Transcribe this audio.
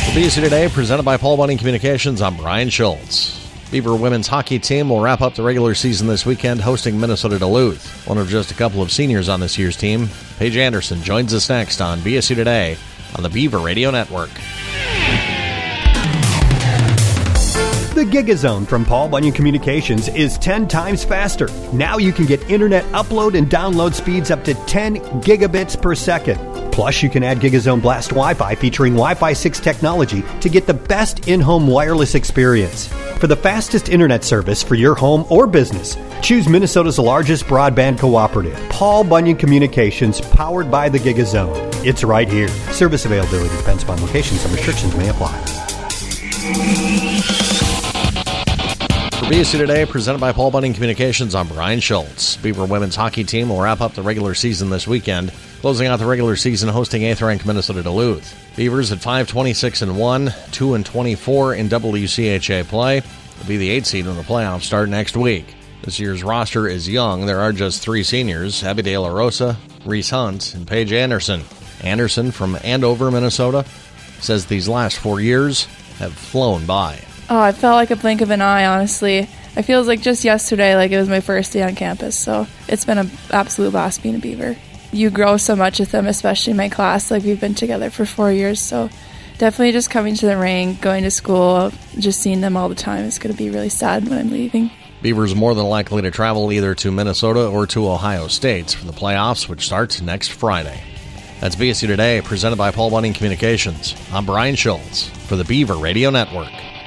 BC Today, presented by Paul Bunning Communications. I'm Brian Schultz. Beaver women's hockey team will wrap up the regular season this weekend hosting Minnesota Duluth. One of just a couple of seniors on this year's team, Paige Anderson, joins us next on BSU Today on the Beaver Radio Network. The GigaZone from Paul Bunyan Communications is 10 times faster. Now you can get internet upload and download speeds up to 10 gigabits per second. Plus, you can add GigaZone Blast Wi-Fi featuring Wi-Fi 6 technology to get the best in-home wireless experience. For the fastest internet service for your home or business, choose Minnesota's largest broadband cooperative, Paul Bunyan Communications, powered by the GigaZone. It's right here. Service availability depends upon location. Some restrictions may apply. For BSU Today, presented by Paul Bunning Communications, I'm Brian Schultz. Beaver women's hockey team will wrap up the regular season this weekend, closing out the regular season hosting 8th-ranked Minnesota Duluth. Beavers at 5-26-1, 2-24 in WCHA play. Will be the 8th seed when the playoffs start next week. This year's roster is young. There are just 3 seniors, Abby De La Rosa, Reese Hunt, and Paige Anderson. Anderson from Andover, Minnesota, says these last 4 years have flown by. Oh, it felt like a blink of an eye, honestly. It feels like just yesterday, like it was my first day on campus, so it's been an absolute blast being a Beaver. You grow so much with them, especially my class. Like, we've been together for 4 years, so definitely just coming to the rink, going to school, just seeing them all the time is going to be really sad when I'm leaving. Beavers more than likely to travel either to Minnesota or to Ohio State for the playoffs, which starts next Friday. That's BSU Today, presented by Paul Bunning Communications. I'm Brian Schultz for the Beaver Radio Network.